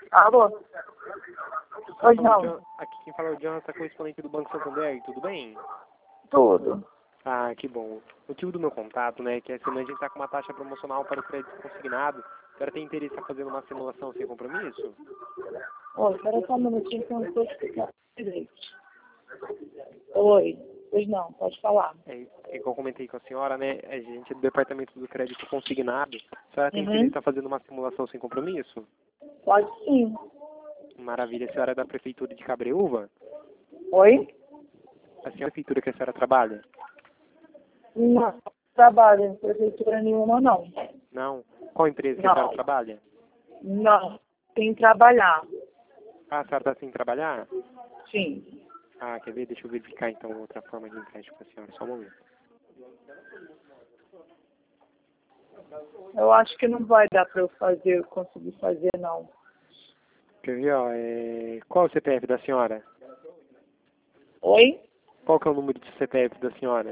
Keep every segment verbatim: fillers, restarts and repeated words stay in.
Alô? Pois não. John, aqui quem fala é o Jonathan, correspondente do Banco Santander, tudo bem? Tudo. Ah, que bom. O motivo do meu contato, né, é que a gente está com uma taxa promocional para o crédito consignado. A senhora tem interesse em fazer uma simulação sem compromisso? Oi, espera só um minutinho que eu não estou explicando direito. Oi. Pois não, pode falar. É, é igual eu comentei com a senhora, né, a gente é do Departamento do Crédito Consignado. A senhora tem Uhum. interesse em fazer uma simulação sem compromisso? Pode sim. Maravilha. A senhora é da Prefeitura de Cabreúva? Oi? A senhora é a prefeitura que a senhora trabalha? Não trabalho em prefeitura nenhuma, não. Não? Qual empresa que a Não. senhora trabalha? Não. Tem que trabalhar. Ah, a senhora está sem trabalhar? Sim. Ah, quer ver? Deixa eu verificar então outra forma de empréstimo para a senhora. Só um momento. Eu acho que não vai dar para eu fazer, conseguir fazer, não. Quer ver, ó, é... qual é o C P F da senhora? Oi? Qual que é o número de C P F da senhora?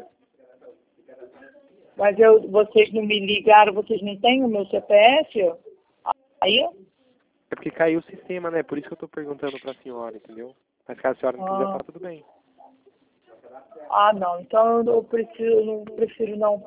Mas eu, vocês não me ligaram, vocês não têm o meu C P F? Aí? É porque caiu o sistema, né? Por isso que eu tô perguntando pra senhora, entendeu? Mas caso a senhora não quiser Ah, falar, tudo bem. ah não. Então eu prefiro, não prefiro não